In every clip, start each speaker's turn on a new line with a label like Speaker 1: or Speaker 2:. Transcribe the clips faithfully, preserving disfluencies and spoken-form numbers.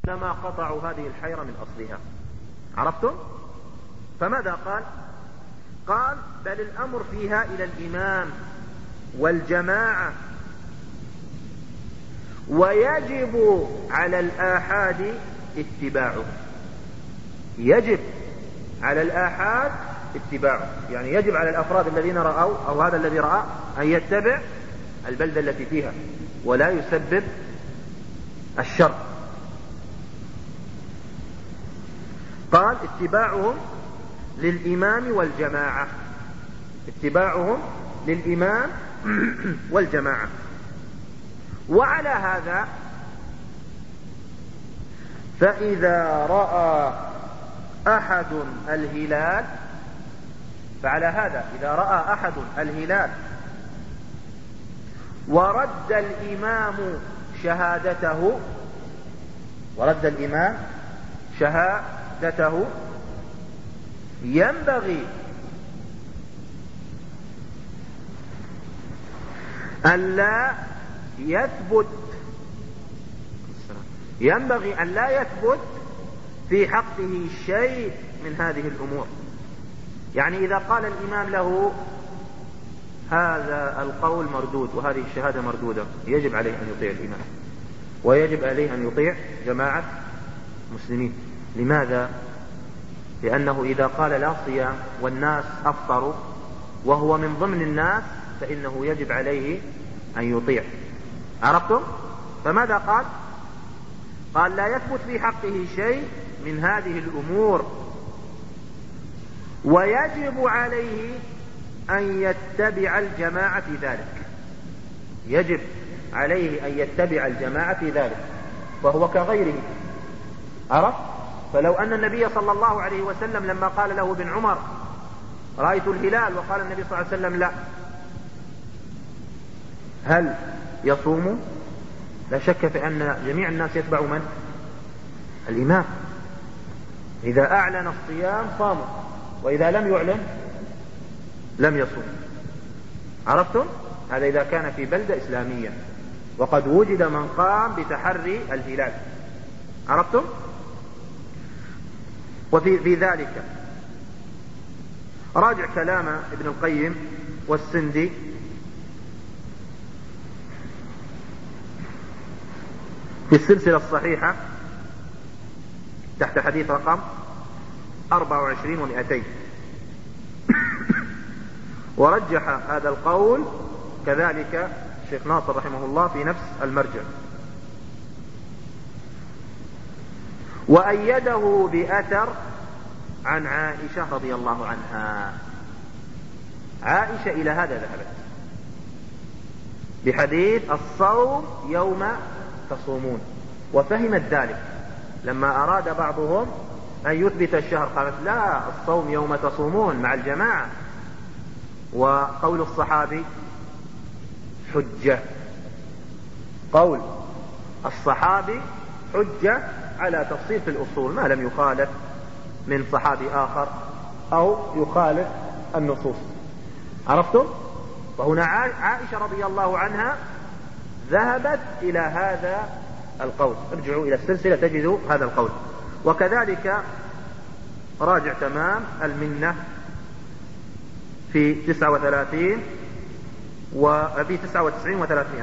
Speaker 1: لما قطعوا هذه الحيرة من أصلها. عرفتم؟ فماذا قال؟ قال بل الأمر فيها إلى الإمام والجماعة، ويجب على الآحاد اتباعه. يجب على الآحاد اتباعه، يعني يجب على الأفراد الذين رأوا أو هذا الذي رأى أن يتبع البلدة التي فيها ولا يسبب الشر. قال اتباعهم للإمام والجماعة، اتباعهم للإمام والجماعة. وعلى هذا فإذا رأى أحد الهلال فعلى هذا إذا رأى أحد الهلال ورد الإمام شهادته ورد الإمام شهادته ينبغي أن لا يثبت ينبغي أن لا يثبت في حقه شيء من هذه الأمور. يعني إذا قال الإمام له هذا القول مردود وهذه الشهادة مردودة، يجب عليه أن يطيع الإمام ويجب عليه أن يطيع جماعة مسلمين. لماذا؟ لأنه إذا قال لا صيام والناس أفطروا وهو من ضمن الناس فإنه يجب عليه أن يطيع. عرفتم؟ فماذا قال؟ قال لا يثبت في حقه شيء من هذه الأمور، ويجب عليه أن يتبع الجماعة في ذلك. يجب عليه أن يتبع الجماعة في ذلك، فهو كغيره. عرفت؟ فلو أن النبي صلى الله عليه وسلم لما قال له ابن عمر رأيت الهلال وقال النبي صلى الله عليه وسلم لا، هل يصوم؟ لا شك في أن جميع الناس يتبع من؟ الإمام. إذا أعلن الصيام صاموا، وإذا لم يعلن لم يصوم. عرفتم؟ هذا إذا كان في بلدة إسلامية وقد وجد من قام بتحري الهلال. عرفتم؟ وفي في ذلك راجع كلام ابن القيم والسندي في السلسلة الصحيحة تحت حديث رقم أربعة وعشرين ومئتين، ورجح هذا القول كذلك الشيخ ناصر رحمه الله في نفس المرجع، وأيده بأثر عن عائشة رضي الله عنها. عائشة إلى هذا ذهبت بحديث الصوم يوم تصومون، وفهمت ذلك لما أراد بعضهم أن يثبت الشهر قالت لا، الصوم يوم تصومون مع الجماعة. وقول الصحابي حجة، قول الصحابي حجة على تفصيل في الأصول ما لم يخالف من صحابي آخر أو يخالف النصوص. عرفتم؟ وهنا عائشة رضي الله عنها ذهبت إلى هذا القول. ارجعوا إلى السلسلة تجدوا هذا القول. وكذلك راجع تمام المنة في تسعة وثلاثين وفي تسعة وتسعين وثلاثمائة،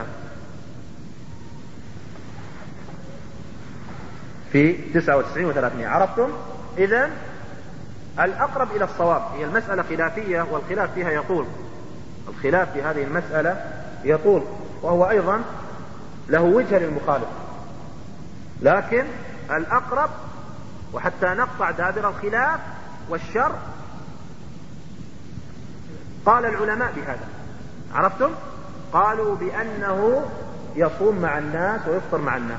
Speaker 1: في تسعة وتسعين وثلاثمائة. عرفتم؟ إذن الأقرب إلى الصواب. هي المسألة خلافية والخلاف فيها يطول، الخلاف في هذه المسألة يطول، وهو أيضا له وجه للمخالف، لكن الأقرب وحتى نقطع دابر الخلاف والشر قال العلماء بهذا. عرفتم؟ قالوا بأنه يصوم مع الناس ويفطر مع الناس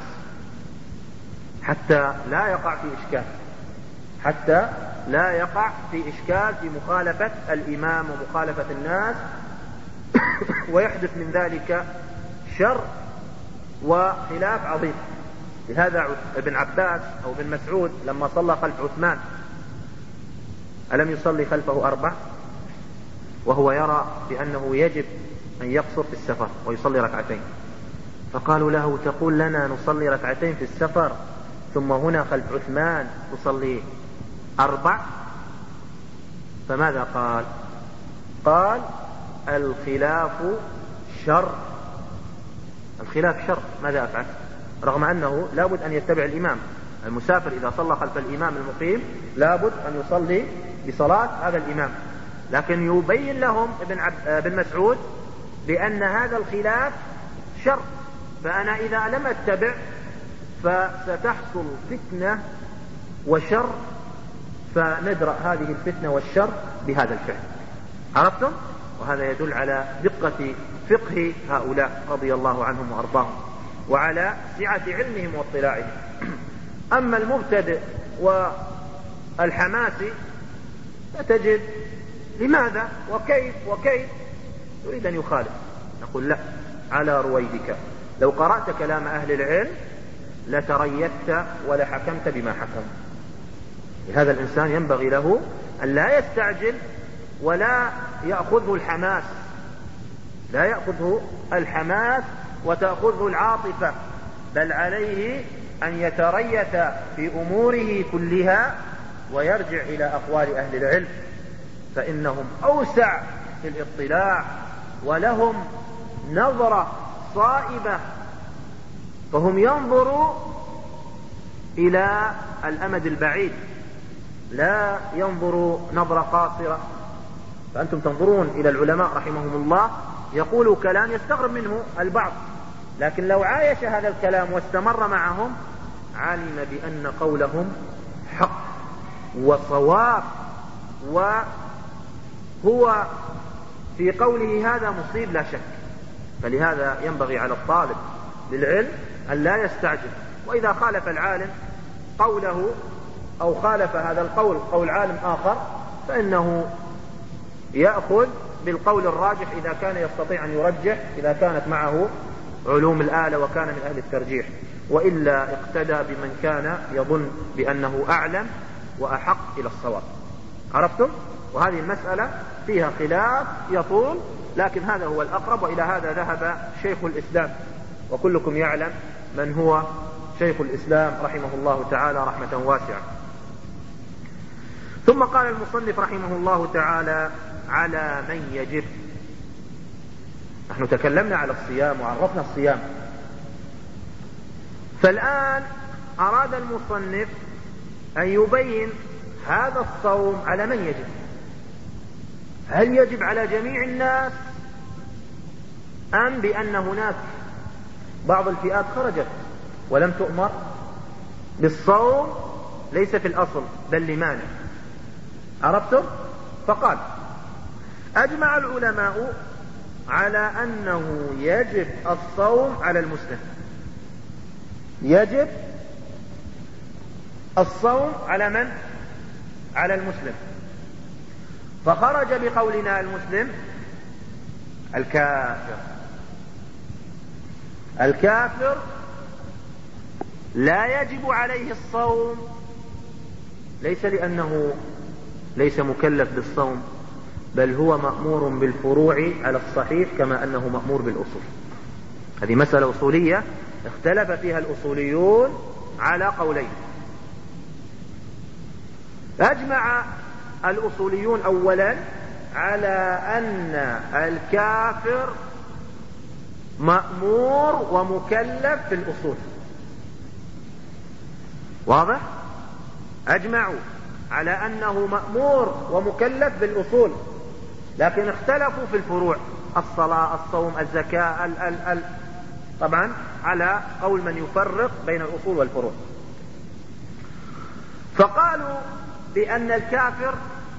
Speaker 1: حتى لا يقع في إشكال، حتى لا يقع في إشكال في مخالفة الإمام ومخالفة الناس ويحدث من ذلك شر وخلاف عظيم. لهذا ابن عباس أو ابن مسعود لما صلى خلف عثمان ألم يصلي خلفه أربع، وهو يرى بأنه يجب أن يقصر في السفر ويصلي ركعتين، فقالوا له تقول لنا نصلي ركعتين في السفر ثم هنا خلف عثمان تصلي أربع، فماذا قال؟ قال الخلاف شر. الخلاف شر، ماذا أفعل؟ رغم أنه لابد أن يتبع الإمام. المسافر إذا صلى خلف الإمام المقيم لابد أن يصلي بصلاة هذا الإمام، لكن يبين لهم ابن, عب... ابن مسعود بأن هذا الخلاف شر، فأنا إذا لم أتبع فستحصل فتنة وشر، فندرأ هذه الفتنة والشر بهذا الفعل. عرفتم؟ وهذا يدل على دقة فقه هؤلاء رضي الله عنهم وأرضاهم، وعلى سعة علمهم واطلاعهم. أما المبتدئ والحماسي فتجد لماذا وكيف وكيف يريد أن يخالف، نقول لا، على رويدك، لو قرأت كلام أهل العلم لتريثت ولحكمت بما حكم. هذا الإنسان ينبغي له أن لا يستعجل ولا يأخذه الحماس، لا يأخذه الحماس وتأخذه العاطفة، بل عليه أن يتريث في أموره كلها ويرجع إلى أقوال أهل العلم، فإنهم أوسع في الاطلاع ولهم نظرة صائبة، فهم ينظروا إلى الأمد البعيد، لا ينظروا نظرة قاصرة. فأنتم تنظرون إلى العلماء رحمهم الله يقولوا كلام يستغرب منه البعض، لكن لو عايش هذا الكلام واستمر معهم علم بأن قولهم حق وصواب، وهو في قوله هذا مصيب لا شك. فلهذا ينبغي على الطالب للعلم أن لا يستعجل، وإذا خالف العالم قوله أو خالف هذا القول قول عالم آخر فإنه يأخذ بالقول الراجح إذا كان يستطيع أن يرجح، إذا كانت معه علوم الآلة وكان من أهل الترجيح، وإلا اقتدى بمن كان يظن بأنه أعلم وأحق إلى الصواب. عرفتم؟ وهذه المسألة فيها خلاف يطول، لكن هذا هو الأقرب، وإلى هذا ذهب شيخ الإسلام، وكلكم يعلم من هو شيخ الإسلام رحمه الله تعالى رحمة واسعة. ثم قال المصنف رحمه الله تعالى على من يجب. نحن تكلمنا على الصيام وعرفنا الصيام، فالآن أراد المصنف أن يبين هذا الصوم على من يجب. هل يجب على جميع الناس، أم بأن هناك بعض الفئات خرجت ولم تؤمر بالصوم ليس في الأصل بل لمانع؟ عرفتم؟ فقال أجمع العلماء على أنه يجب الصوم على المسلم. يجب الصوم على من؟ على المسلم. فخرج بقولنا المسلم الكافر. الكافر لا يجب عليه الصوم، ليس لأنه ليس مكلف بالصوم، بل هو مأمور بالفروع على الصحيح كما أنه مأمور بالأصول. هذه مسألة أصولية اختلف فيها الأصوليون على قولين. أجمع الأصوليون أولا على أن الكافر مأمور ومكلف في الأصول. واضح؟ أجمعوا على أنه مأمور ومكلف بالأصول، لكن اختلفوا في الفروع، الصلاة، الصوم، الزكاة، ال ال ال طبعا على قول من يفرق بين الأصول والفروع. فقالوا بأن الكافر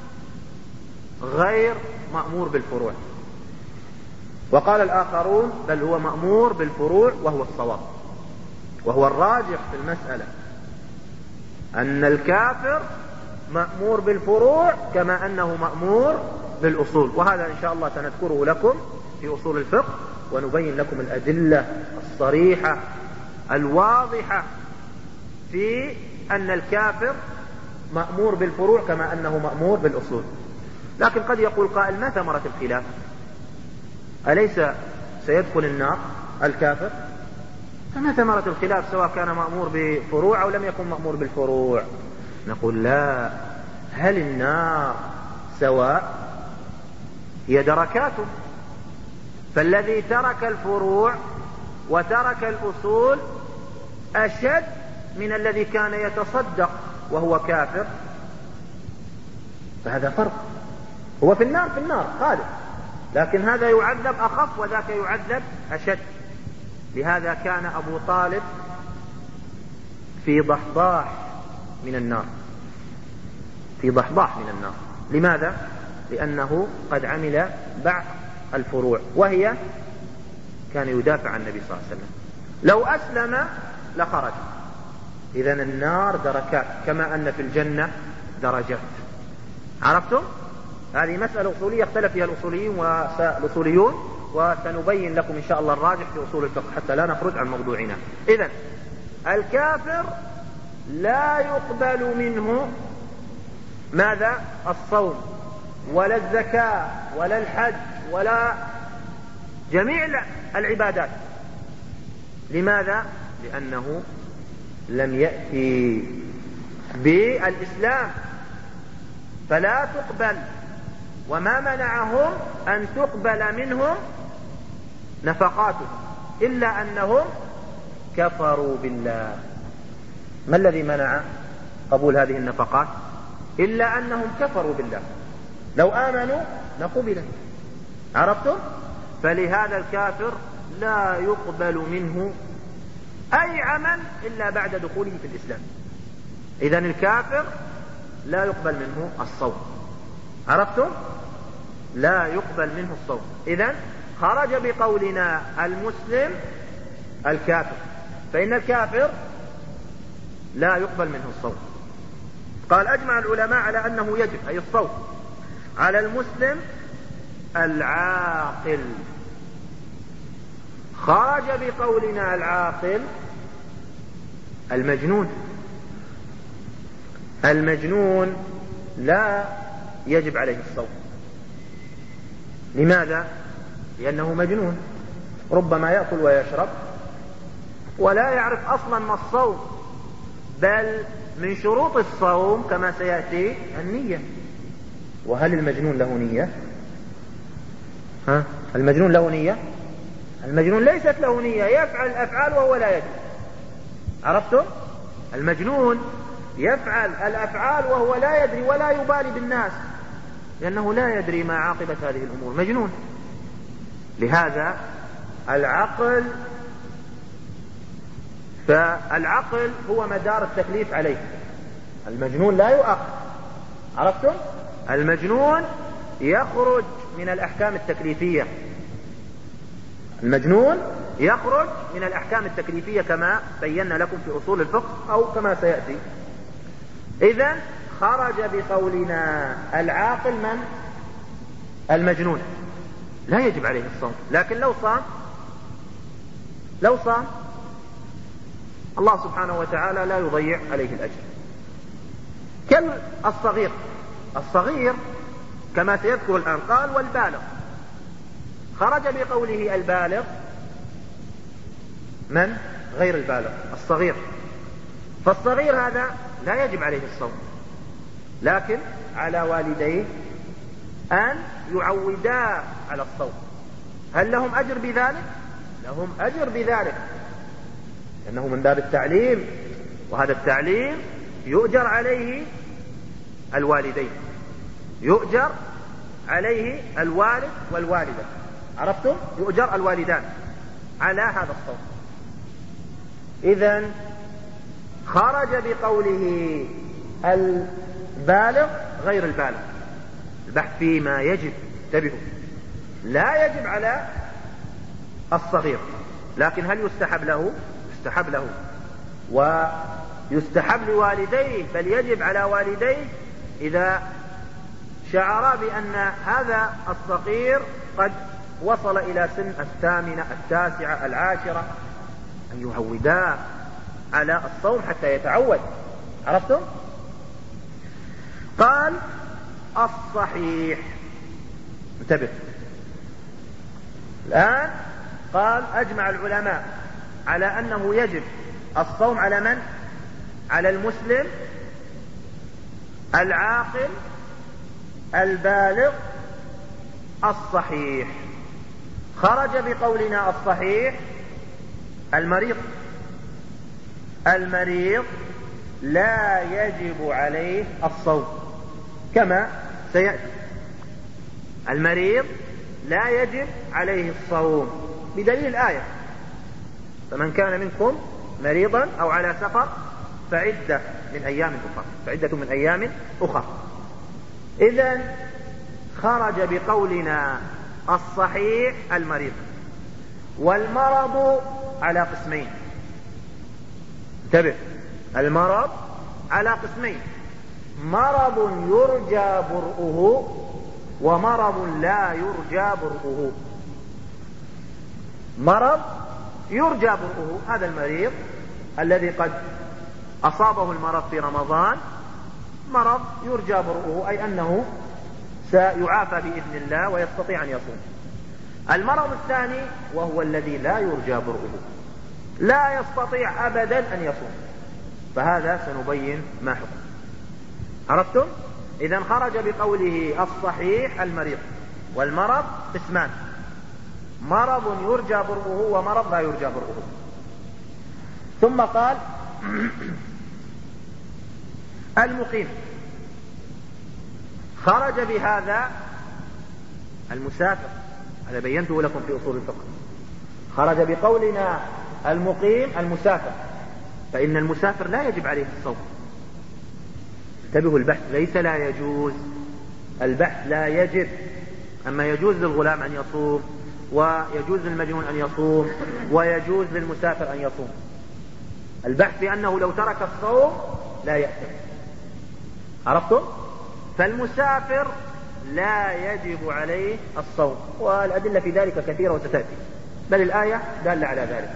Speaker 1: غير مأمور بالفروع، وقال الآخرون بل هو مأمور بالفروع، وهو الصواب وهو الراجح في المسألة، أن الكافر مأمور بالفروع كما أنه مأمور بالأصول. وهذا إن شاء الله سنذكره لكم في أصول الفقه، ونبين لكم الأدلة الصريحة الواضحة في أن الكافر مأمور بالفروع كما أنه مأمور بالأصول. لكن قد يقول قائل ما ثمرة الخلاف؟ أليس سيدخل النار الكافر؟ فما ثمرة الخلاف سواء كان مأمور بفروع أو لم يكن مأمور بالفروع؟ نقول لا، هل النار سواء؟ هي دركات، فالذي ترك الفروع وترك الأصول أشد من الذي كان يتصدق وهو كافر، فهذا فرق. هو في النار في النار خالد، لكن هذا يعذب أخف وذاك يعذب أشد. لهذا كان أبو طالب في ضحضاح من النار، في ضحضاح من النار. لماذا؟ لأنه قد عمل بعض الفروع، وهي كان يدافع عن النبي صلى الله عليه وسلم. لو أسلم لخرج. إذن النار دركات كما أن في الجنة درجات. عرفتم؟ هذه مسألة أصولية اختلف فيها الأصوليين والأصوليون، وسنبين لكم إن شاء الله الراجح في أصول الفقه حتى لا نخرج عن موضوعنا. إذن الكافر لا يقبل منه ماذا؟ الصوم ولا الزكاة ولا الحج ولا جميع العبادات. لماذا؟ لأنه لم يأتي بالإسلام فلا تقبل. وما منعهم أن تقبل منهم نفقاتهم إلا أنهم كفروا بالله. ما الذي منع قبول هذه النفقات؟ إلا أنهم كفروا بالله. لو آمنوا لقبلت. عرفتم؟ فلهذا الكافر لا يقبل منه أي عمل إلا بعد دخوله في الإسلام. إذن الكافر لا يقبل منه الصوم. عرفتم؟ لا يقبل منه الصوم. إذن خرج بقولنا المسلم الكافر، فإن الكافر لا يقبل منه الصوم. قال أجمع العلماء على أنه يجب أي الصوم على المسلم العاقل. خرج بقولنا العاقل المجنون. المجنون لا يجب عليه الصوم. لماذا؟ لأنه مجنون، ربما يأكل ويشرب ولا يعرف أصلا ما الصوم، بل من شروط الصوم كما سيأتي النية. وهل المجنون له نية؟ ها؟ المجنون له نية؟ المجنون ليست له نية، يفعل الأفعال وهو لا يدري. عرفتم؟ المجنون يفعل الأفعال وهو لا يدري ولا يبالي بالناس، لأنه لا يدري ما عاقبة هذه الأمور، مجنون. لهذا العقل، فالعقل هو مدار التكليف عليه. المجنون لا يؤاخذ. عرفتم؟ المجنون يخرج من الأحكام التكليفية. المجنون يخرج من الأحكام التكليفية كما بينا لكم في أصول الفقه أو كما سيأتي. إذن خرج بقولنا العاقل من؟ المجنون. لا يجب عليه الصوم، لكن لو صام لو صام الله سبحانه وتعالى لا يضيع عليه الأجر. كالصغير. الصغير كما سيذكر الآن قال والبالغ. خرج بقوله البالغ من؟ غير البالغ، الصغير. فالصغير هذا لا يجب عليه الصوم، لكن على والديه أن يعودا على الصوم. هل لهم أجر بذلك؟ لهم أجر بذلك، لأنه من باب التعليم، وهذا التعليم يؤجر عليه الوالدين، يؤجر عليه الوالد والوالدة. عرفتم؟ يؤجر الوالدان على هذا الصوم. إذن خرج بقوله البالغ غير البالغ. البحث فيما يجب، انتبهوا، لا يجب على الصغير، لكن هل يستحب له؟ يستحب له، ويستحب لوالديه، بل يجب على والديه إذا شعرا بأن هذا الصغير قد وصل إلى سن الثامنة التاسعة العاشرة أن يعودا على الصوم حتى يتعود. عرفتم؟ قال الصحيح. انتبه الآن. قال أجمع العلماء على أنه يجب الصوم على من؟ على المسلم العاقل البالغ الصحيح. خرج بقولنا الصحيح المريض. المريض لا يجب عليه الصوم كما سيأتي. المريض لا يجب عليه الصوم بدليل الآية: فمن كان منكم مريضا أو على سفر فعدة من أيام أخرى فعدة من أيام أخرى. إذن خرج بقولنا الصحيح المريض. والمرض على قسمين. انتبه، المرض على قسمين: مرض يرجى برؤه ومرض لا يرجى برؤه. مرض يرجى برؤه هذا المريض الذي قد أصابه المرض في رمضان، مرض يرجى برؤه أي أنه سيعافى بإذن الله ويستطيع أن يصوم. المرض الثاني وهو الذي لا يرجى برؤه، لا يستطيع أبدا أن يصوم، فهذا سنبين ما حكم. عرفتم؟ إذن خرج بقوله الصحيح المريض. والمرض قسمان: مرض يرجى برؤه ومرض لا يرجى برؤه. ثم قال المقيم. خرج بهذا المسافر، هذا بينته لكم في أصول الفقه. خرج بقولنا المقيم المسافر، فإن المسافر لا يجب عليه الصوم. انتبهوا، البحث ليس لا يجوز، البحث لا يجب. أما يجوز للغلام أن يصوم، ويجوز للمجنون أن يصوم، ويجوز للمسافر أن يصوم. البحث في أنه لو ترك الصوم لا يأثم. عرفتم؟ فالمسافر لا يجب عليه الصوم، والأدلة في ذلك كثيرة وستأتي، بل الآية دالة على ذلك.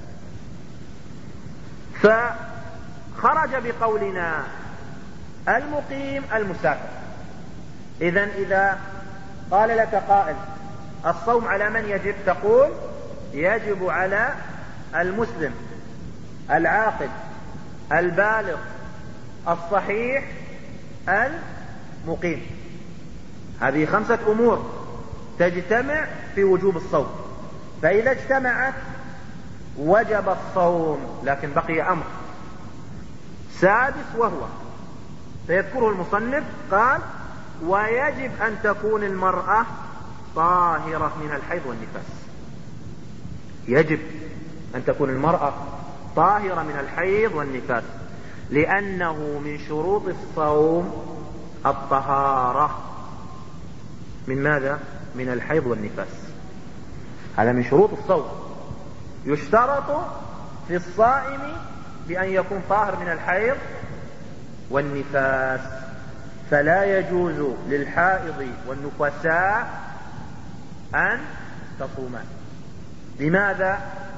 Speaker 1: فخرج بقولنا المقيم المسافر. إذن إذا قال لك قائل الصوم على من يجب؟ تقول يجب على المسلم العاقل البالغ الصحيح المقيم. هذه خمسة أمور تجتمع في وجوب الصوم، فإذا اجتمعت وجب الصوم. لكن بقي أمر سادس وهو سيذكره المصنف. قال ويجب أن تكون المرأة طاهرة من الحيض والنفاس. يجب أن تكون المرأة طاهرة من الحيض والنفاس، لأنه من شروط الصوم الطهارة من ماذا؟ من الحيض والنفاس. هذا من شروط الصوم. يشترط في الصائم بأن يكون طاهر من الحيض والنفاس، فلا يجوز للحائض والنفساء أن تصومان. لماذا؟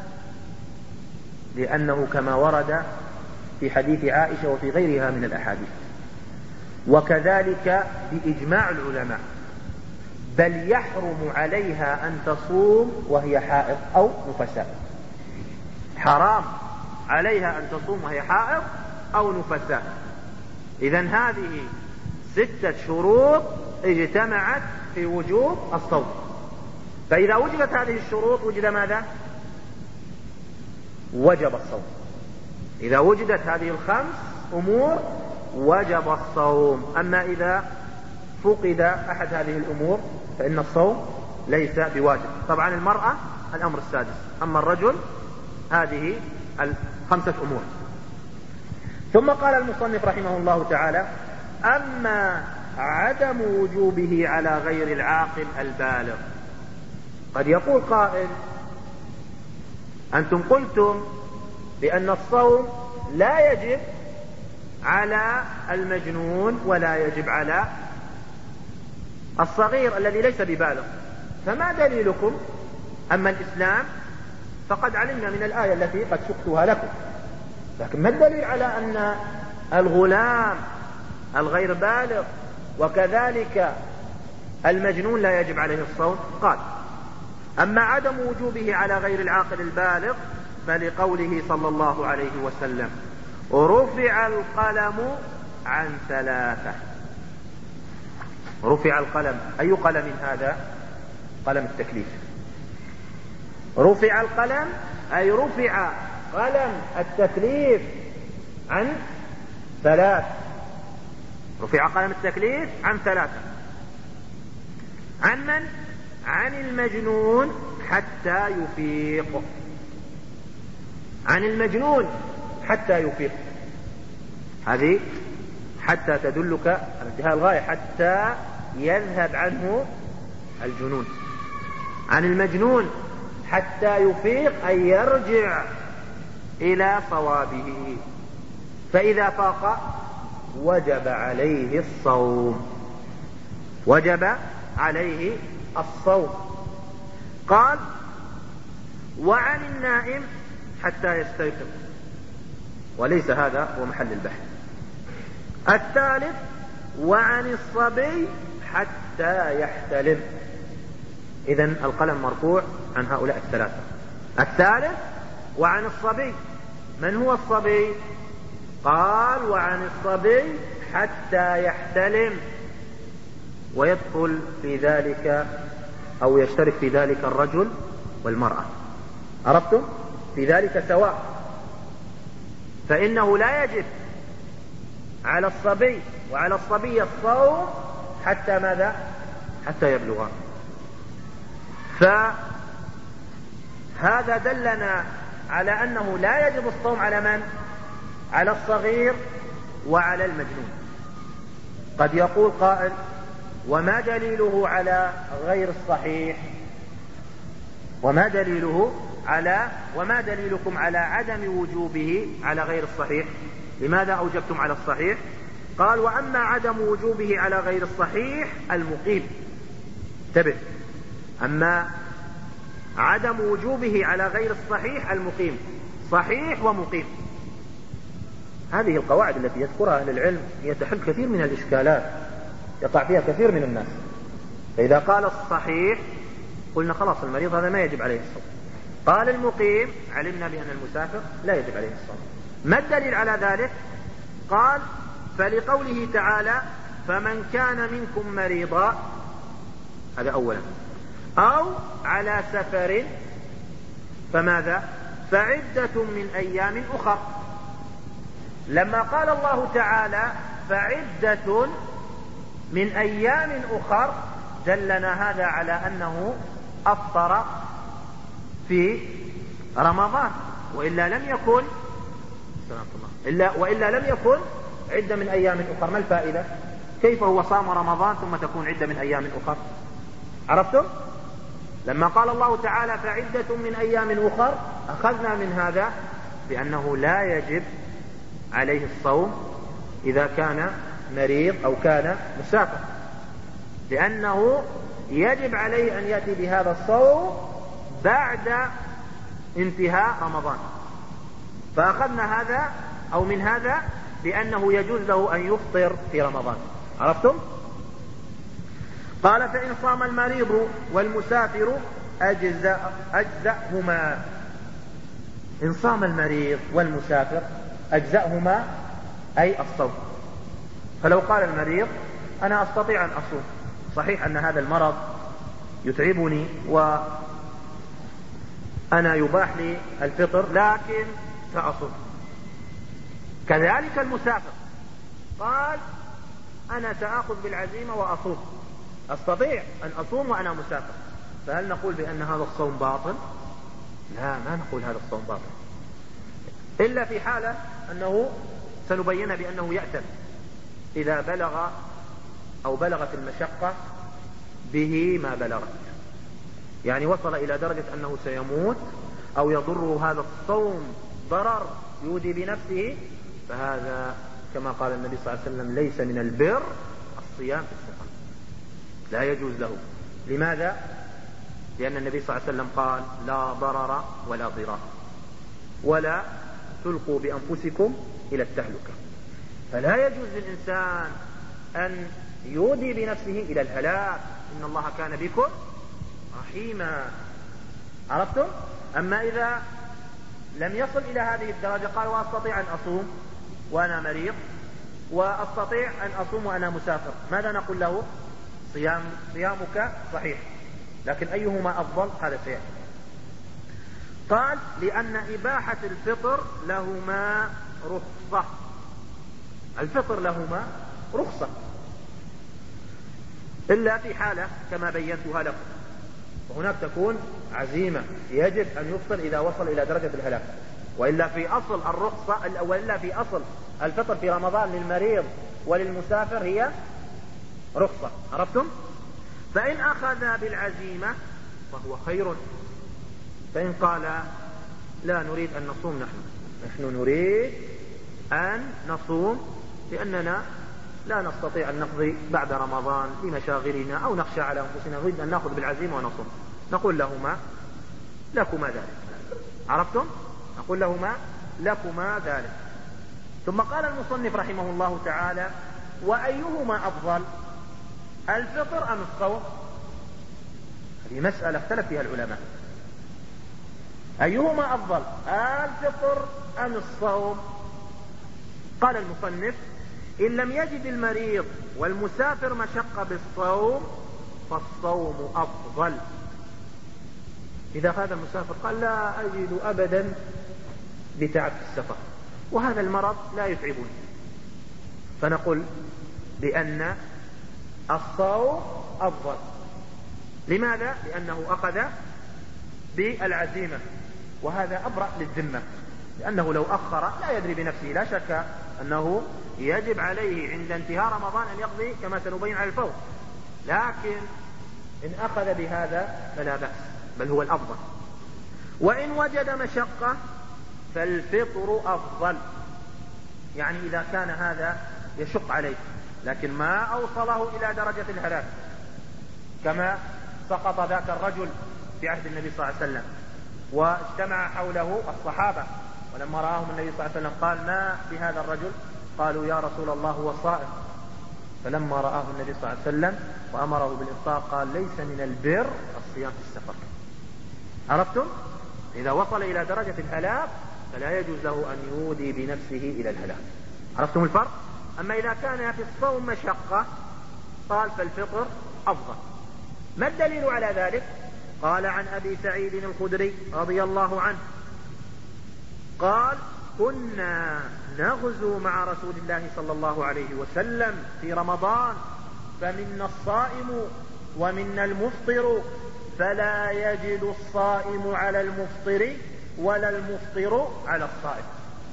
Speaker 1: لأنه كما ورد في حديث عائشة وفي غيرها من الأحاديث، وكذلك بإجماع العلماء، بل يحرم عليها أن تصوم وهي حائض أو نفساء. حرام عليها أن تصوم وهي حائض أو نفساء. إذن هذه ستة شروط اجتمعت في وجوب الصوم. فإذا وجدت هذه الشروط وجد ماذا؟ وجب الصوم. إذا وجدت هذه الخمس أمور وجب الصوم. أما إذا فقد أحد هذه الأمور فإن الصوم ليس بواجب. طبعا المرأة الأمر السادس، أما الرجل هذه الخمسة أمور. ثم قال المصنف رحمه الله تعالى: أما عدم وجوبه على غير العاقل البالغ. قد يقول قائل: أنتم قلتم بأن الصوم لا يجب على المجنون ولا يجب على الصغير الذي ليس ببالغ، فما دليلكم؟ أما الإسلام فقد علمنا من الآية التي قد سقتها لكم، لكن ما الدليل على أن الغلام الغير بالغ وكذلك المجنون لا يجب عليه الصوم؟ قال: أما عدم وجوبه على غير العاقل البالغ فلقوله صلى الله عليه وسلم رفع القلم عن ثلاثة. رفع القلم، أي قلم هذا؟ قلم التكليف. رفع القلم أي رفع قلم التكليف عن ثلاث. رفع قلم التكليف عن ثلاثة. عن من؟ عن المجنون حتى يفيق. عن المجنون حتى يفيق، هذه حتى تدلك على انتهاء الغاية، حتى يذهب عنه الجنون. عن المجنون حتى يفيق أي يرجع إلى صوابه، فإذا فاق وجب عليه الصوم. وجب عليه الصوم. قال وعن النائم حتى يستيقظ، وليس هذا هو محل البحث. الثالث وعن الصبي حتى يحتلم. إذن القلم مرفوع عن هؤلاء الثلاثة. الثالث وعن الصبي. من هو الصبي؟ قال وعن الصبي حتى يحتلم، ويدخل في ذلك أو يشترك في ذلك الرجل والمرأة. عرفتم؟ في ذلك سواء، فإنه لا يجب على الصبي وعلى الصبي الصوم حتى ماذا؟ حتى يبلغا. فهذا دلنا على أنه لا يجب الصوم على من؟ على الصغير وعلى المجنون. قد يقول قائل وما دليله على غير الصحيح؟ وما دليله على وما دليلكم على عدم وجوبه على غير الصحيح؟ لماذا أوجبتم على الصحيح؟ قال وأما عدم وجوبه على غير الصحيح المقيم. انتبه، أما عدم وجوبه على غير الصحيح المقيم، صحيح ومقيم. هذه القواعد التي يذكرها أهل العلم هي تحل كثير من الإشكالات يقع فيها كثير من الناس. فإذا قال الصحيح قلنا خلاص المريض هذا ما يجب عليه الصوم. قال المقيم علمنا بأن المسافر لا يجب عليه الصوم. ما الدليل على ذلك؟ قال فلقوله تعالى فمن كان منكم مريضا، هذا أولا، أو على سفر فماذا؟ فعدة من أيام أخر. لما قال الله تعالى فعدة من أيام أخر دلنا هذا على أنه أفطر في رمضان، وإلا لم يكن إلا وإلا لم يكن عدة من أيام أخر. ما الفائدة؟ كيف هو صام رمضان ثم تكون عدة من أيام أخر؟ عرفتم؟ لما قال الله تعالى فعدة من أيام أخر أخذنا من هذا بأنه لا يجب عليه الصوم إذا كان مريض أو كان مسافر، لأنه يجب عليه أن يأتي بهذا الصوم بعد انتهاء رمضان. فأخذنا هذا أو من هذا بأنه يجوز له أن يفطر في رمضان. عرفتم؟ قال فإن صام المريض والمسافر أجزأ أجزأهما. إن صام المريض والمسافر أجزأهما أي الصوم. فلو قال المريض أنا أستطيع أن أصوم، صحيح أن هذا المرض يتعبني وأنا يباح لي الفطر لكن سأصوم. كذلك المسافر قال أنا سأخذ بالعزيمة وأصوم، أستطيع أن أصوم وأنا مسافر. فهل نقول بأن هذا الصوم باطل؟ لا، ما نقول هذا الصوم باطل، إلا في حالة أنه سنبين بأنه يأتم إذا بلغ أو بلغت المشقة به ما بلغت، يعني وصل إلى درجة أنه سيموت أو يضر هذا الصوم ضرر يودي بنفسه، فهذا كما قال النبي صلى الله عليه وسلم ليس من البر الصيام في السفر، لا يجوز له. لماذا؟ لأن النبي صلى الله عليه وسلم قال لا ضرر ولا ضرار ولا تلقوا بأنفسكم إلى التهلكة. فلا يجوز للإنسان أن يودي بنفسه إلى الهلاك، إن الله كان بكم رحيما. عرفتم؟ أما إذا لم يصل إلى هذه الدرجة قال وأستطيع أن أصوم وأنا مريض وأستطيع أن أصوم وأنا مسافر، ماذا نقول له؟ صيام صيامك صحيح، لكن أيهما أفضل؟ هذا سيأتي. قال لأن إباحة الفطر لهما رخصة، الفطر لهما رخصة إلا في حالة كما بينتها لكم، وهناك تكون عزيمة يجب أن يفطر إذا وصل إلى درجة الهلاك، وإلا في أصل الرخصة وإلا في أصل الفطر في رمضان للمريض وللمسافر هي رخصة. عرفتم؟ فإن أخذ بالعزيمة فهو خير، فإن قال لا نريد أن نصوم، نحن نحن نريد أن نصوم لأننا لا نستطيع أن نقضي بعد رمضان لمشاغلنا أو نخشى على أنفسنا، نريد أن نأخذ بالعزيمة ونصوم، نقول لهما لكما ذلك. عرفتم؟ نقول لهما لكما ذلك. ثم قال المصنف رحمه الله تعالى وأيهما أفضل، الفطر أم الصوم؟ هذه مسألة اختلف فيها العلماء، أيهما أفضل الفطر أم الصوم؟ قال المصنف إن لم يجد المريض والمسافر مشقة بالصوم فالصوم أفضل. إذا هذا المسافر قال لا أجد أبدا بتعب في السفر وهذا المرض لا يتعبني، فنقول بأن الصوم أفضل. لماذا؟ لأنه أخذ بالعزيمة، وهذا أبرأ للذمة، لأنه لو أخر لا يدري بنفسه، لا شك أنه يجب عليه عند انتهاء رمضان أن يقضي كما سنبين على الفور، لكن إن أخذ بهذا فلا بأس، بل هو الأفضل. وإن وجد مشقة فالفطر أفضل، يعني إذا كان هذا يشق عليه لكن ما أوصله إلى درجة الهلاك، كما سقط ذاك الرجل في عهد النبي صلى الله عليه وسلم واجتمع حوله الصحابة، ولما رآهم النبي صلى الله عليه وسلم قال ما بهذا الرجل؟ قالوا يا رسول الله هو صائم. فلما رآه النبي صلى الله عليه وسلم وأمره بالإفطار قال ليس من البر الصيام في السفر. عرفتم؟ إذا وصل إلى درجة الهلاك فلا يجوز له أن يودي بنفسه إلى الهلاك. عرفتم الفرق؟ أما إذا كان في الصوم مشقة قال فالفطر أفضل. ما الدليل على ذلك؟ قال عن أبي سعيد الخدري رضي الله عنه قال كنا نغزو مع رسول الله صلى الله عليه وسلم في رمضان فمنا الصائم ومنا المفطر فلا يجد الصائم على المفطر ولا المفطر على الصائم.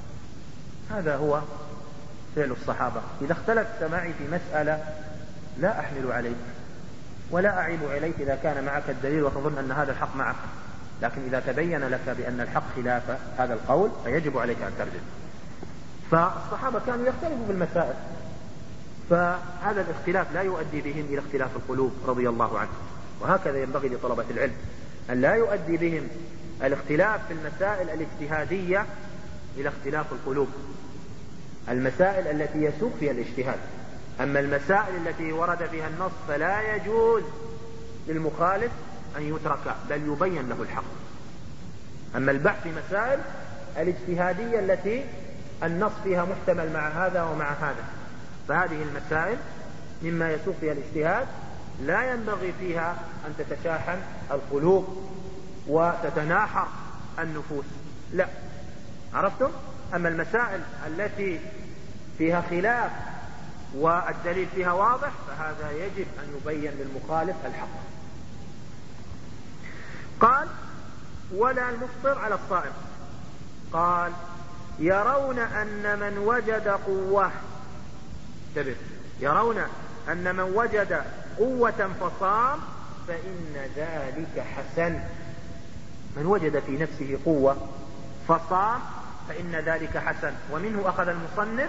Speaker 1: هذا هو فعل الصحابة. إذا اختلفت معي في مسألة لا أحمل عليك ولا أعيب عليك إذا كان معك الدليل وتظن أن هذا الحق معك، لكن إذا تبين لك بأن الحق خلاف هذا القول فيجب عليك أن ترجع. فالصحابة كانوا يختلفوا في المسائل، فهذا الاختلاف لا يؤدي بهم إلى اختلاف القلوب رضي الله عنهم. وهكذا ينبغي لطلبة العلم أن لا يؤدي بهم الاختلاف في المسائل الاجتهادية إلى اختلاف القلوب، المسائل التي يسوق فيها الاجتهاد. أما المسائل التي ورد فيها النص فلا يجوز للمخالف أن يترك بل يبين له الحق. أما البحث في مسائل الاجتهادية التي النص فيها محتمل مع هذا ومع هذا، فهذه المسائل مما يسوق فيها الاجتهاد لا ينبغي فيها أن تتشاحن القلوب وتتناحر النفوس، لا. عرفتم؟ أما المسائل التي فيها خلاف والدليل فيها واضح فهذا يجب أن يبين للمخالف الحق. قال ولا المفطر على الصائم. قال يرون أن من وجد قوة، انتبه، يرون أن من وجد قوة فصام فإن ذلك حسن. من وجد في نفسه قوة فصام فإن ذلك حسن. ومنه أخذ المصنف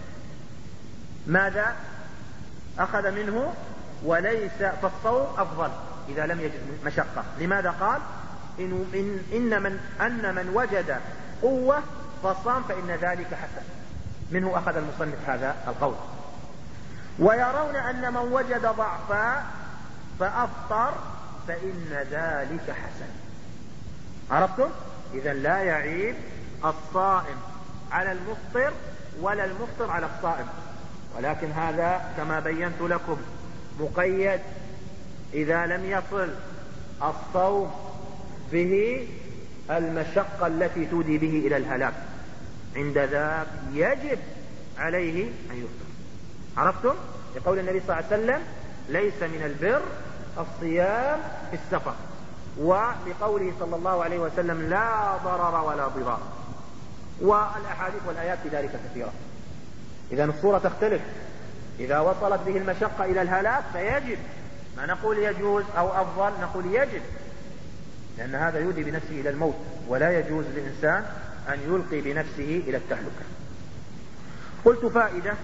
Speaker 1: ماذا؟ أخذ منه وليس فالصوم أفضل إذا لم يجد مشقة. لماذا قال إن, إن, إن من أن من وجد قوة فصام فإن ذلك حسن؟ منه أخذ المصنف هذا القول. ويرون أن من وجد ضعفا فأفطر فإن ذلك حسن. عرفتم؟ إذا لا يعيب الصائم على المفطر ولا المفطر على الصائم، ولكن هذا كما بينت لكم مقيد إذا لم يصل الصوم به المشقة التي تودي به إلى الهلاك، عند ذاك يجب عليه أن يفطر. عرفتم؟ لقول النبي صلى الله عليه وسلم ليس من البر الصيام في السفر، ولقوله صلى الله عليه وسلم لا ضرر ولا ضرار، والأحاديث والآيات في ذلك كثيرة. إذا الصورة تختلف، إذا وصلت به المشقة إلى الهلاك فيجب، ما نقول يجوز أو أفضل، نقول يجب، لأن هذا يودي بنفسه إلى الموت، ولا يجوز للإنسان أن يلقي بنفسه إلى التهلكة. قلت فائدة،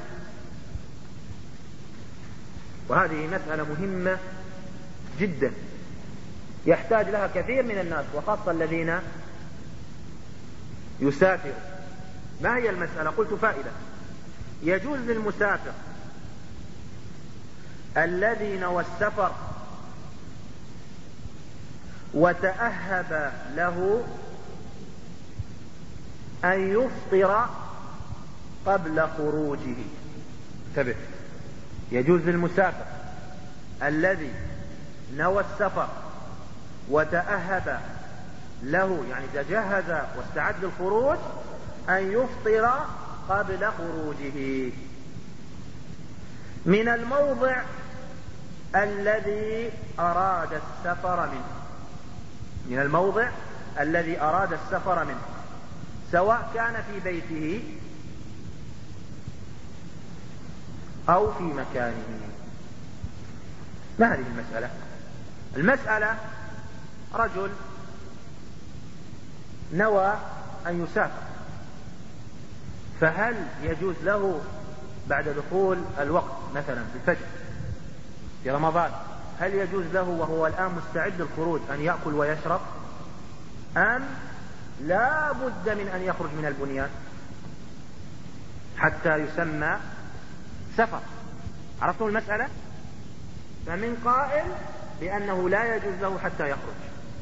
Speaker 1: وهذه مسألة مهمة جدا يحتاج لها كثير من الناس وخاصة الذين يسافر. ما هي المسألة؟ قلت فائدة، يجوز للمسافر الذي نوى السفر وتأهب له أن يفطر قبل خروجه. انتبه، يجوز للمسافر الذي نوى السفر وتأهب له، يعني تجهز واستعد للخروج، أن يفطر قبل خروجه من الموضع الذي أراد السفر منه، من الموضع الذي أراد السفر منه، سواء كان في بيته أو في مكانه. ما هذه المسألة؟ المسألة رجل نوى أن يسافر، فهل يجوز له بعد دخول الوقت مثلا في الفجر في رمضان، هل يجوز له وهو الآن مستعد للخروج أن يأكل ويشرب، أم لا بد من أن يخرج من البنيان حتى يسمى سفر؟ عرفتم المسألة؟ فمن قائل بأنه لا يجوز له حتى يخرج،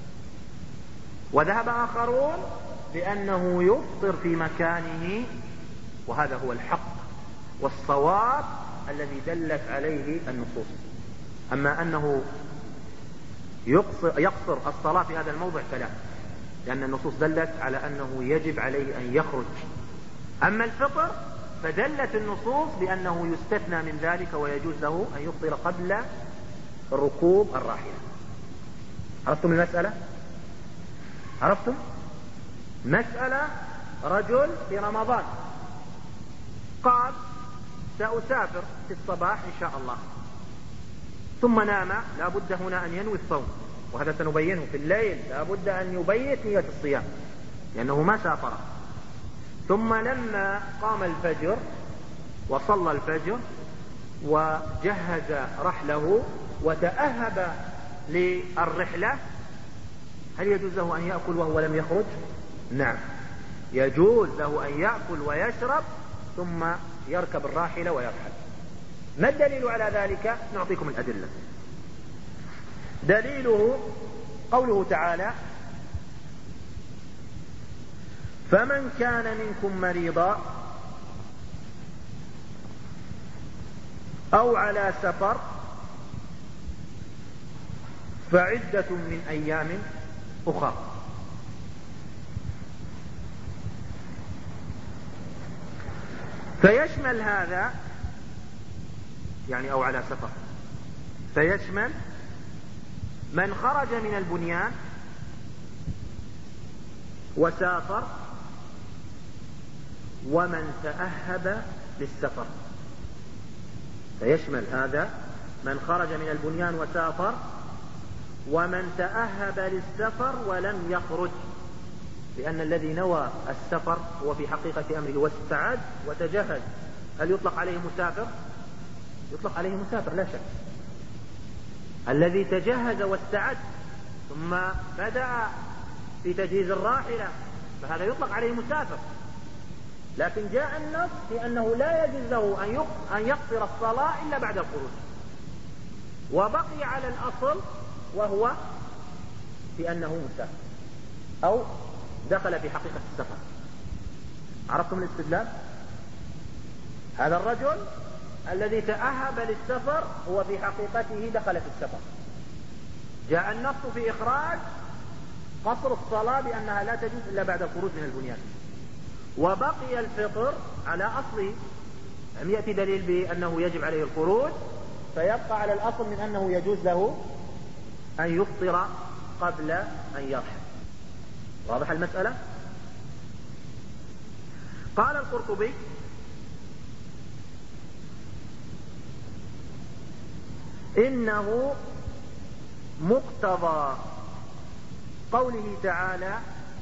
Speaker 1: وذهب آخرون بأنه يفطر في مكانه، وهذا هو الحق والصواب الذي دلت عليه النصوص. أما أنه يقصر, يقصر الصلاة في هذا الموضع فلا، لأن النصوص دلت على أنه يجب عليه أن يخرج. أما الفطر فدلت النصوص بأنه يستثنى من ذلك ويجوز له أن يفطر قبل ركوب الراحلة. عرفتم المسألة؟ عرفتم؟ مسألة رجل في رمضان قال سأسافر في الصباح إن شاء الله، ثم نام، لا بد هنا أن ينوي الصوم، وهذا سنبينه في الليل، لا بد أن يبيت نية الصيام لأنه ما سافر. ثم لما قام الفجر وصلى الفجر وجهز رحله وتأهب للرحلة، هل يجوز له أن يأكل وهو لم يخرج؟ نعم، يجوز له أن يأكل ويشرب ثم يركب الراحلة ويرحل. ما الدليل على ذلك؟ نعطيكم الأدلة. دليله قوله تعالى فمن كان منكم مريضا أو على سفر فعدة من أيام أخرى. فيشمل هذا، يعني أو على سفر، فيشمل من خرج من البنيان وسافر ومن تأهب للسفر. فيشمل هذا من خرج من البنيان وسافر ومن تأهب للسفر ولم يخرج، لأن الذي نوى السفر هو في حقيقة أمره واستعد وتجهز. هل يطلق عليه مسافر؟ يطلق عليه مسافر لا شك. الذي تجهز واستعد ثم بدأ في تجهيز الراحلة فهذا يطلق عليه مسافر. لكن جاء النص في أنه لا يجوز له أن يقصر الصلاة إلا بعد الخروج، وبقي على الأصل وهو في أنه مسافر أو دخل في حقيقة السفر. عرفتم الاستدلال؟ هذا الرجل الذي تأهب للسفر هو في حقيقته دخل في السفر. جاء النص في إخراج قصر الصلاة بأنها لا تجوز إلا بعد الخروج من البنيان، وبقي الفطر على أصله. لم يأتي دليل بأنه يجب عليه الخروج، فيبقى على الأصل من أنه يجوز له أن يفطر قبل أن يرحل. واضح المسألة؟ قال القرطبي: إنه مقتضى قوله تعالى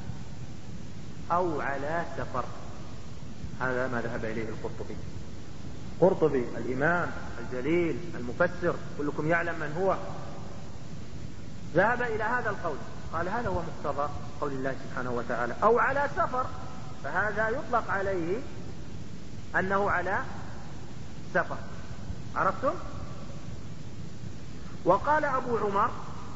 Speaker 1: أو على سفر. هذا ما ذهب إليه القرطبي. قرطبي الإمام الجليل المفسر، كلكم يعلم من هو، ذهب إلى هذا القول، قال هذا هو مقتضى قول الله سبحانه وتعالى أو على سفر، فهذا يطلق عليه أنه على سفر. عرفتم؟ وقال أبو عمر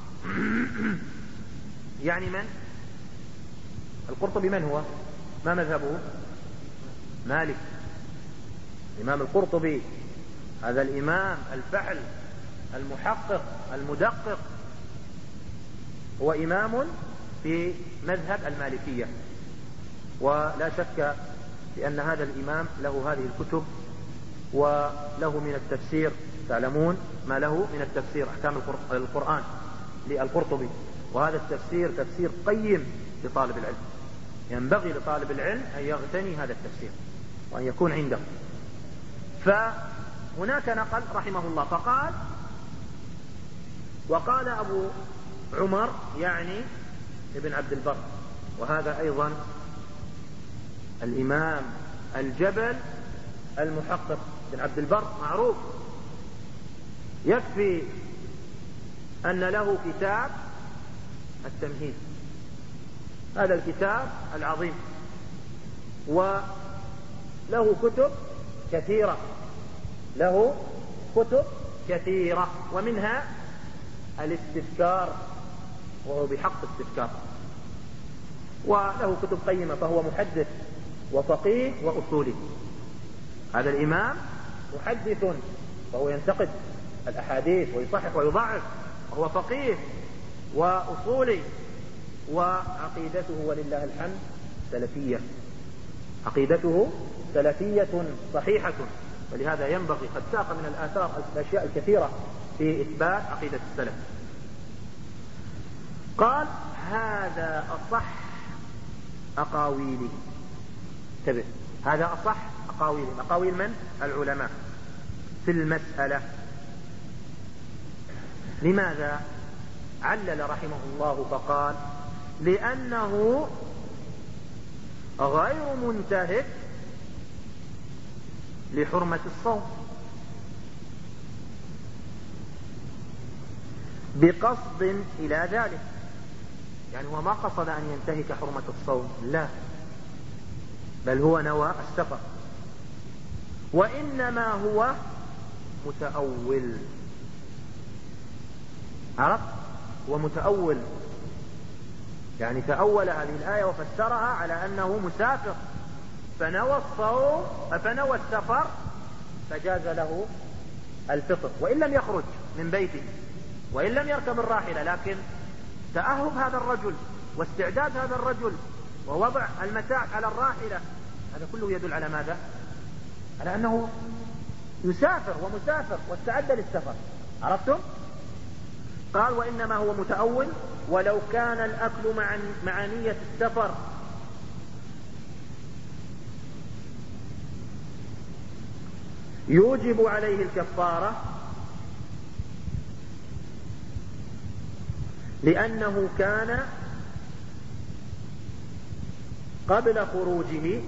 Speaker 1: يعني من؟ القرطبي من هو؟ ما مذهبه؟ مالك. الإمام القرطبي هذا الإمام الفحل المحقق المدقق، هو إمام في مذهب المالكية، ولا شك بأن هذا الإمام له هذه الكتب وله من التفسير، تعلمون ما له من التفسير أحكام القرآن للقرطبي، وهذا التفسير تفسير قيم لطالب العلم. ينبغي لطالب العلم أن يغتني هذا التفسير وأن يكون عنده. فهناك نقل رحمه الله فقال: وقال أبو عمر يعني ابن عبد البر، وهذا أيضا الإمام الجبل المحقق ابن عبد البر معروف، يكفي أن له كتاب التمهيد، هذا الكتاب العظيم، وله كتب كثيرة، له كتب كثيرة ومنها الاستذكار، وهو بحق استذكار، وله كتب قيمة، فهو محدث وفقيه وأصولي. هذا الإمام محدث فهو ينتقد الأحاديث ويصحح ويضعف، وهو فقيه وأصولي، وعقيدته ولله الحمد سلفية، عقيدته سلفية صحيحة، ولهذا ينبغي، قد ساق من الآثار الأشياء الكثيرة في إثبات عقيدة السلف. قال: هذا أصح أقاويله. انتبه، هذا أصح أقاويله. أقاويل من؟ العلماء في المسألة. لماذا؟ علل رحمه الله فقال: لأنه غير منتهك لحرمة الصوم بقصد إلى ذلك، يعني هو ما قصد أن ينتهك حرمة الصوم، لا، بل هو نوى السفر، وإنما هو متأول. عرفت؟ هو متأول، يعني تأول هذه الآية وفسرها على أنه مسافر، فنوى الصوم فنوى السفر فجاز له الفطر، وإن لم يخرج من بيته وإن لم يركب الراحلة، لكن تأهب هذا الرجل واستعداد هذا الرجل ووضع المتاع على الراحلة، هذا كله يدل على ماذا؟ على أنه يسافر ومسافر واستعد للسفر. عرفتم؟ قال: وإنما هو متأول، ولو كان الأكل مع مع نية السفر يوجب عليه الكفارة لأنه كان قبل خروجه.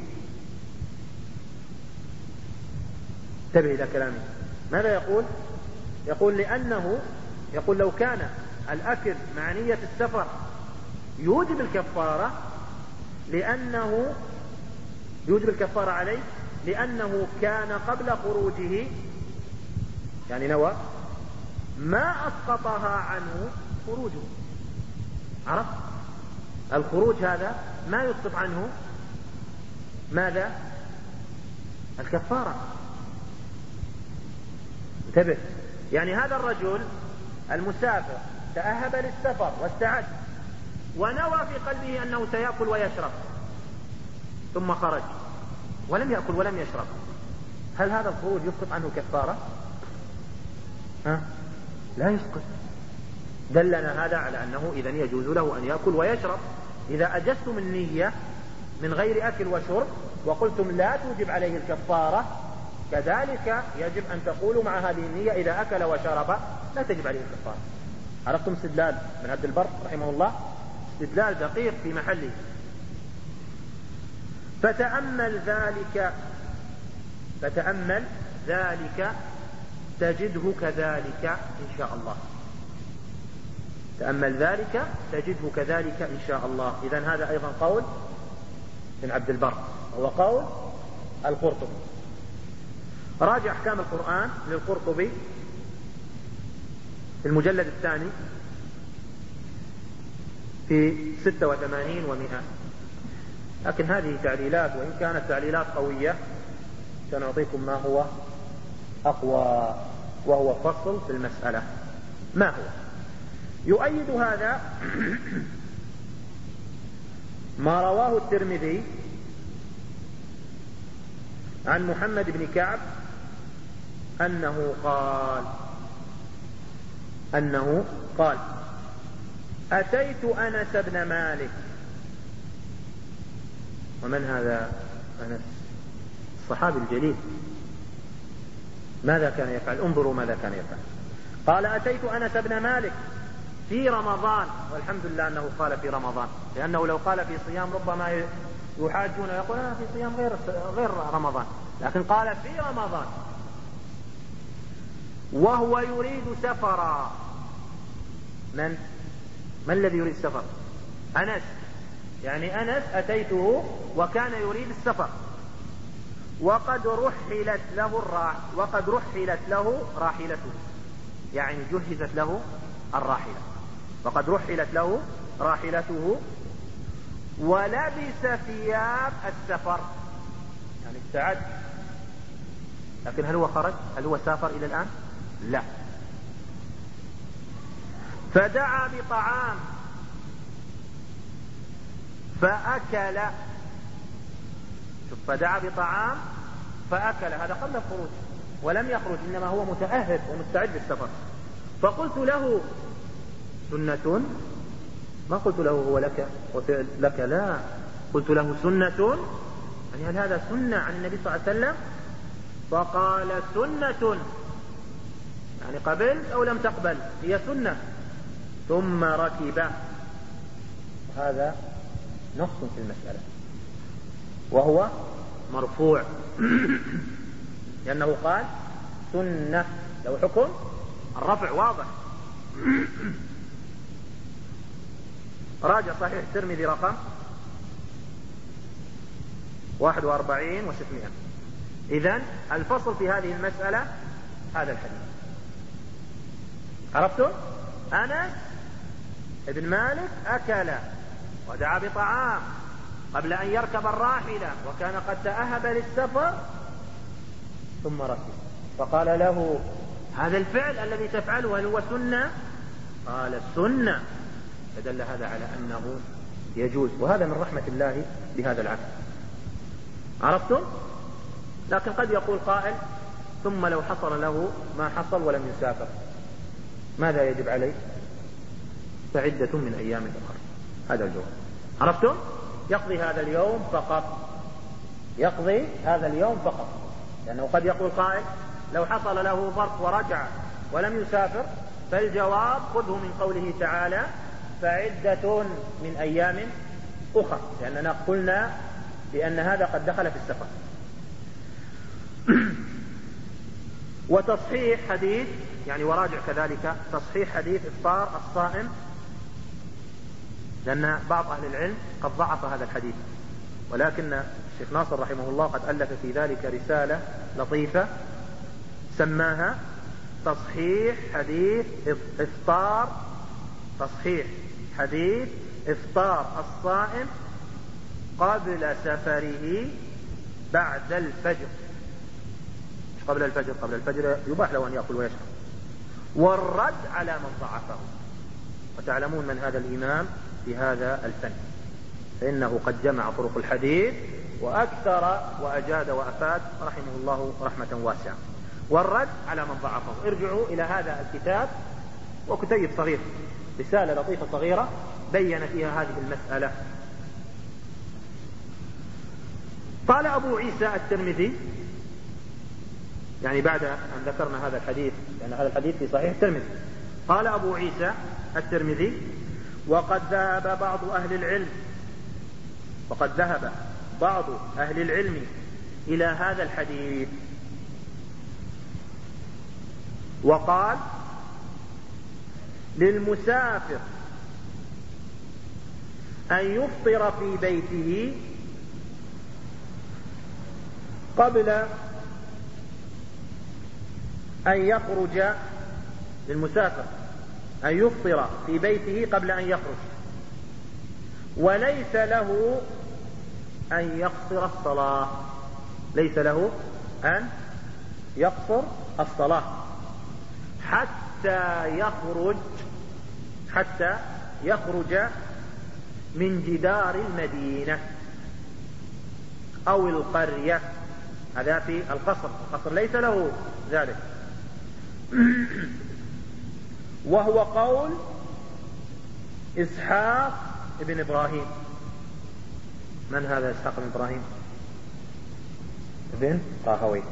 Speaker 1: انتبه إلى كلامي، ماذا يقول؟ يقول لأنه يقول لو كان الأكل مع نية السفر يوجب الكفارة، لأنه يوجب الكفارة عليه لأنه كان قبل خروجه، يعني نوى، ما أسقطها عنه خروجه. عرفت؟ الخروج هذا ما يسقط عنه ماذا؟ الكفارة. انتبه، يعني هذا الرجل المسافر تأهب للسفر واستعد ونوى في قلبه أنه سيأكل ويشرب، ثم خرج ولم يأكل ولم يشرب، هل هذا الخروج يسقط عنه كفارة؟ ها؟ لا يسقط. دلنا هذا على أنه إذن يجوز له أن يأكل ويشرب. إذا أجزتم النية من غير أكل وشرب وقلتم لا توجب عليه الكفارة، كذلك يجب أن تقولوا مع هذه النية إذا أكل وشرب لا تجب عليه الكفارة. عرفتم استدلال من عبد البر رحمه الله؟ استدلال دقيق في محله. فتأمل ذلك فتأمل ذلك تجده كذلك إن شاء الله. تأمل ذلك تجده كذلك إن شاء الله. إذن هذا أيضا قول من عبد البر، هو قول القرطبي. راجع أحكام القرآن للقرطبي في المجلد الثاني في ستة وثمانين ومئة. لكن هذه تعليلات، وإن كانت تعليلات قوية سنعطيكم ما هو أقوى، وهو فصل في المسألة. ما هو؟ يؤيد هذا ما رواه الترمذي عن محمد بن كعب أنه قال أنه قال أتيت أنس بن مالك. ومن هذا أنس؟ الصحابي الجليل. ماذا كان يفعل؟ انظروا ماذا كان يفعل. قال أتيت أنس بن مالك في رمضان، والحمد لله أنه قال في رمضان، لأنه لو قال في صيام ربما يحاجون ويقول أنا في صيام غير غير رمضان، لكن قال في رمضان وهو يريد سفرا. من من الذي يريد السفر؟ أنس. يعني أنس أتيته وكان يريد السفر، وقد رحلت له الراح وقد رحلت له راحلته، يعني جهزت له الراحلة، وقد رحلت له راحلته، ولبس ثياب السفر، يعني استعد. لكن هل هو خرج؟ هل هو سافر إلى الآن؟ لا. فدعا بطعام فأكل. شوف، فدعا بطعام فأكل، هذا قبل الخروج ولم يخرج، إنما هو متأهب ومستعد للسفر. فقلت له سنة، ما قلت له هو لك وفعل لك، لا، قلت له سنة، يعني هل هذا سنة عن النبي صلى الله عليه وسلم؟ فقال سنة، يعني قبلت أو لم تقبل، هي سنة. ثم ركب. هذا نص في المسألة وهو مرفوع لأنه قال سنة، لو حكم الرفع واضح. راجع صحيح الترمذي رقم واحد وأربعين وستمائة. إذن الفصل في هذه المسألة هذا الحديث. عرفتم؟ أنس ابن مالك أكل ودعا بطعام قبل أن يركب الراحلة، وكان قد تأهب للسفر، ثم ركب. فقال له هذا الفعل الذي تفعله هل هو سنة؟ قال السنة. فدل هذا على أنه يجوز، وهذا من رحمة الله بهذا العبد. عرفتم؟ لكن قد يقول قائل ثم لو حصل له ما حصل ولم يسافر ماذا يجب عليه؟ فعدة من أيام أخرى. هذا الجواب. عرفتم؟ يقضي هذا اليوم فقط، يقضي هذا اليوم فقط، لأنه قد يقول قائل لو حصل له ظرف ورجع ولم يسافر، فالجواب خذه من قوله تعالى فعدة من أيام أخرى، لأننا قلنا بأن هذا قد دخل في السفر. وتصحيح حديث، يعني وراجع كذلك تصحيح حديث إفطار الصائم، لأن بعض أهل العلم قد ضعف هذا الحديث، ولكن الشيخ ناصر رحمه الله قد ألف في ذلك رسالة لطيفة سماها تصحيح حديث إفطار تصحيح حديث إفطار الصائم قبل سفره بعد الفجر. مش قبل الفجر، قبل الفجر يباح له أن يأكل ويشرب. والرد على من ضعفه. وتعلمون من هذا الإمام في هذا الفن، فإنه قد جمع طرق الحديث وأكثر وأجاد وأفاد رحمه الله رحمة واسعة. والرد على من ضعفه، ارجعوا إلى هذا الكتاب، وكتيب صغير، رسالة لطيفة صغيرة بين فيها هذه المسألة. قال أبو عيسى الترمذي، يعني بعد أن ذكرنا هذا الحديث، لأن هذا الحديث في صحيح الترمذي، قال أبو عيسى الترمذي: وقد ذهب بعض أهل العلم وقد ذهب بعض أهل العلم إلى هذا الحديث، وقال: للمسافر أن يفطر في بيته قبل أن يخرج للمسافر أن يفطر في بيته قبل أن يخرج، وليس له أن يقصر الصلاة ليس له أن يقصر الصلاة حتى يخرج حتى يخرج من جدار المدينة أو القرية. هذا في القصر، القصر ليس له ذلك. وهو قول إسحاق ابن إبراهيم. من هذا إسحاق بن إبراهيم؟ ابن راهويه.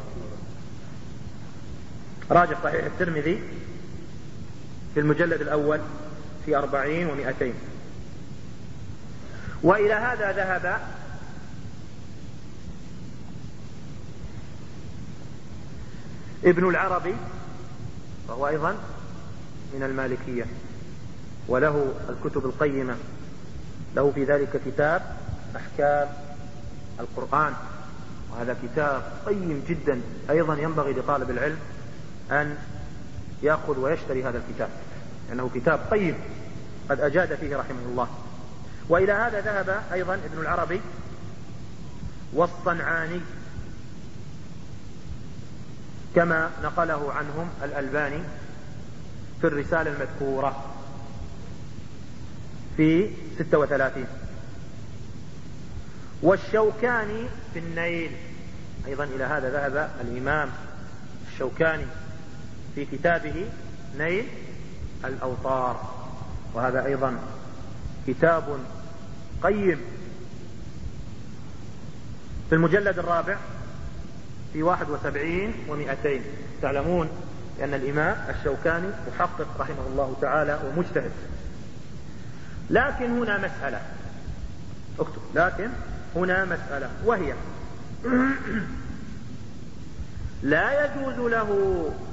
Speaker 1: راجع صحيح الترمذي في المجلد الأول في أربعين ومئتين. وإلى هذا ذهب ابن العربي، وهو أيضا من المالكية، وله الكتب القيمة، له في ذلك كتاب أحكام القرآن، وهذا كتاب قيم جدا، أيضا ينبغي لطالب العلم أن يأخذ ويشتري هذا الكتاب، لأنه كتاب قيم قد أجاد فيه رحمه الله. وإلى هذا ذهب أيضا ابن العربي والصنعاني، كما نقله عنهم الألباني في الرسالة المذكورة في ستة وثلاثين. والشوكاني في النيل، أيضا إلى هذا ذهب الإمام الشوكاني في كتابه نيل الأوطار، وهذا أيضا كتاب قيم في المجلد الرابع في واحد وسبعين ومئتين. تعلمون أن الإمام الشوكاني محقق رحمه الله تعالى ومجتهد. لكن هنا مسألة، اكتب، لكن هنا مسألة، وهي لا يجوز له